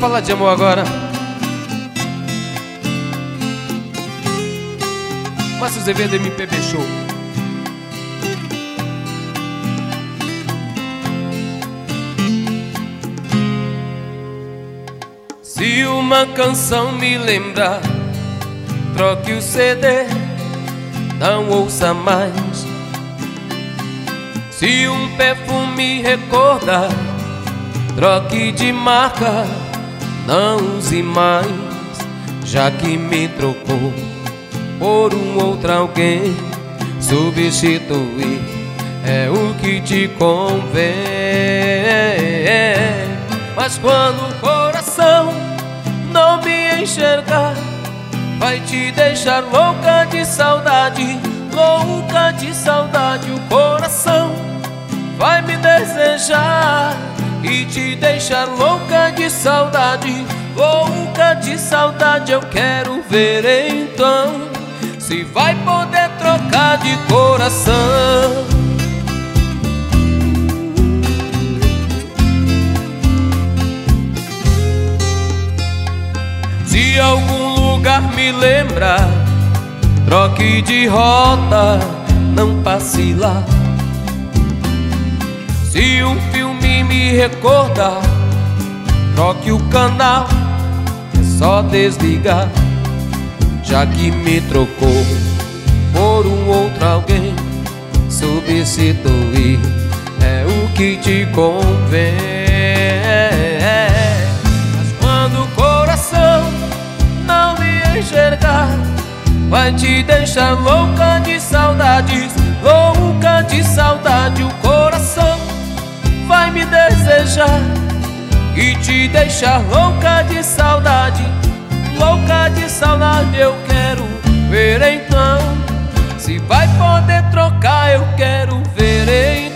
falar de amor agora. Márcio Azevedo, MPB Show. Se uma canção me lembrar, troque o CD, não ouça mais. Se um perfume recordar, troque de marca, não use mais. Já que me trocou por um outro alguém, substituir é o que te convém. Mas quando o coração não me enxergar, vai te deixar louca de saudade, louca de saudade. O coração vai me desejar e te deixar louca de saudade, louca de saudade. Eu quero ver então se vai poder trocar de coração. Se algum lugar me lembrar, troque de rota, não passe lá. Se um filme me recordar, troque o canal, é só desligar. Já que me trocou por um outro alguém, substituir é o que te convém. Mas quando o coração não me enxergar, vai te deixar louca de saudades, louca de saudade. O coração vai me desejar e te deixar louca de saudade, louca de saudade. Eu quero ver então se vai poder trocar. Eu quero ver então